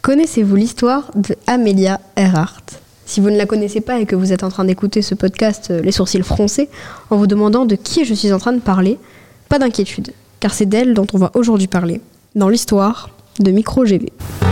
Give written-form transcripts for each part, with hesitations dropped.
Connaissez-vous l'histoire de Amelia Earhart ? Si vous ne la connaissez pas et que vous êtes en train d'écouter ce podcast les sourcils froncés en vous demandant de qui je suis en train de parler, pas d'inquiétude, car c'est d'elle dont on va aujourd'hui parler, dans l'histoire de MicroGV.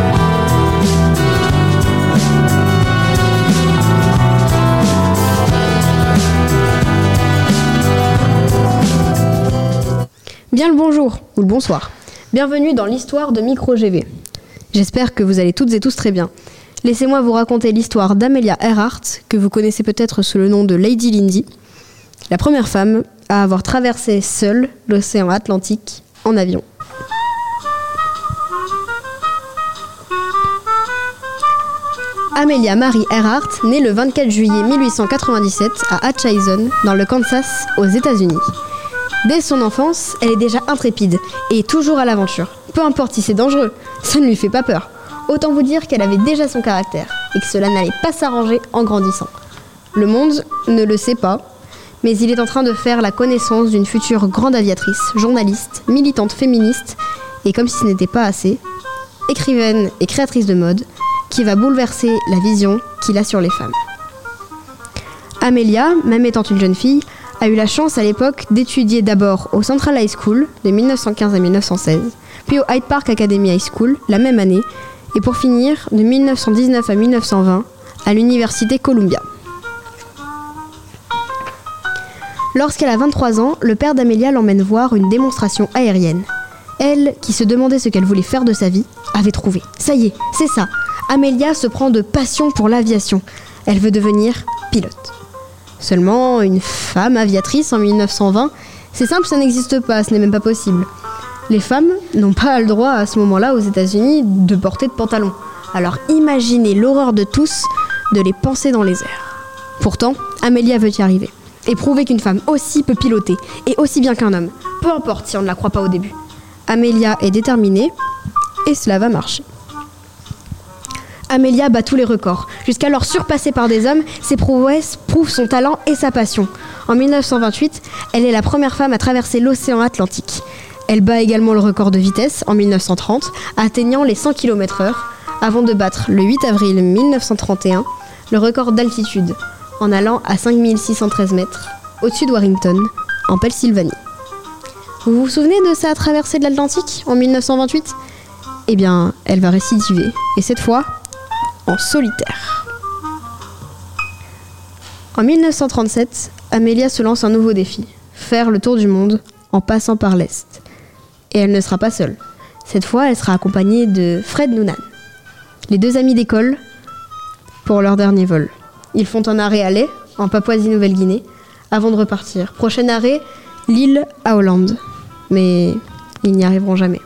Bien le bonjour ou le bonsoir. Bienvenue dans l'histoire de MicroGV. J'espère que vous allez toutes et tous très bien. Laissez-moi vous raconter l'histoire d'Amelia Earhart, que vous connaissez peut-être sous le nom de Lady Lindy, la première femme à avoir traversé seule l'océan Atlantique en avion. Amelia Mary Earhart naît le 24 juillet 1897 à Atchison, dans le Kansas, aux États-Unis. Dès son enfance, elle est déjà intrépide et toujours à l'aventure. Peu importe si c'est dangereux, ça ne lui fait pas peur. Autant vous dire qu'elle avait déjà son caractère et que cela n'allait pas s'arranger en grandissant. Le monde ne le sait pas, mais il est en train de faire la connaissance d'une future grande aviatrice, journaliste, militante féministe et, comme si ce n'était pas assez, écrivaine et créatrice de mode qui va bouleverser la vision qu'il a sur les femmes. Amelia, même étant une jeune fille, a eu la chance à l'époque d'étudier d'abord au Central High School de 1915 à 1916, puis au Hyde Park Academy High School la même année, et pour finir de 1919 à 1920 à l'université Columbia. Lorsqu'elle a 23 ans, le père d'Amelia l'emmène voir une démonstration aérienne. Elle, qui se demandait ce qu'elle voulait faire de sa vie, avait trouvé. Ça y est, c'est ça. Amelia se prend de passion pour l'aviation. Elle veut devenir pilote. Seulement, une femme aviatrice en 1920, c'est simple, ça n'existe pas, ce n'est même pas possible. Les femmes n'ont pas le droit à ce moment-là aux États-Unis de porter de pantalon. Alors imaginez l'horreur de tous de les penser dans les airs. Pourtant, Amelia veut y arriver et prouver qu'une femme aussi peut piloter et aussi bien qu'un homme, peu importe si on ne la croit pas au début. Amelia est déterminée et cela va marcher. Amelia bat tous les records. Jusqu'alors surpassée par des hommes, ses prouesses prouvent son talent et sa passion. En 1928, elle est la première femme à traverser l'océan Atlantique. Elle bat également le record de vitesse en 1930, atteignant les 100 km/h, avant de battre le 8 avril 1931 le record d'altitude, en allant à 5613 mètres, au-dessus de Warrington, en Pennsylvanie. Vous vous souvenez de sa traversée de l'Atlantique en 1928 ? Eh bien, elle va récidiver, et cette fois, en solitaire. En 1937, Amelia se lance un nouveau défi, faire le tour du monde en passant par l'Est. Et elle ne sera pas seule. Cette fois, elle sera accompagnée de Fred Noonan, les deux amis d'école, pour leur dernier vol. Ils font un arrêt à Lae, en Papouasie-Nouvelle-Guinée, avant de repartir. Prochain arrêt, l'île à Hollande. Mais ils n'y arriveront jamais.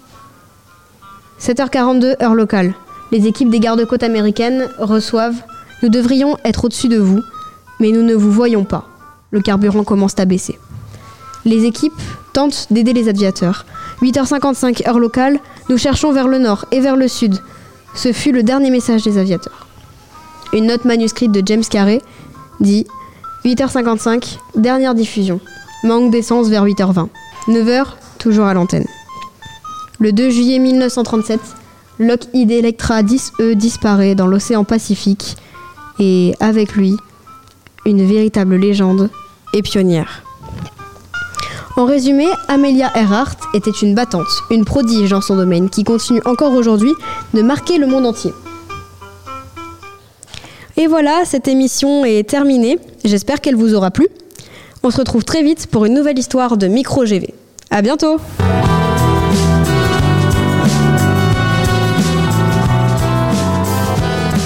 7h42, heure locale. Les équipes des gardes-côtes américaines reçoivent « Nous devrions être au-dessus de vous, mais nous ne vous voyons pas. » Le carburant commence à baisser. Les équipes tentent d'aider les aviateurs. 8h55, heure locale, nous cherchons vers le nord et vers le sud. Ce fut le dernier message des aviateurs. Une note manuscrite de James Carey dit « 8h55, dernière diffusion. Manque d'essence vers 8h20. 9h, toujours à l'antenne. » Le 2 juillet 1937, Lockheed Electra 10E disparaît dans l'océan Pacifique et avec lui, une véritable légende et pionnière. En résumé, Amelia Earhart était une battante, une prodige dans son domaine qui continue encore aujourd'hui de marquer le monde entier. Et voilà, cette émission est terminée. J'espère qu'elle vous aura plu. On se retrouve très vite pour une nouvelle histoire de MicroGV. À bientôt!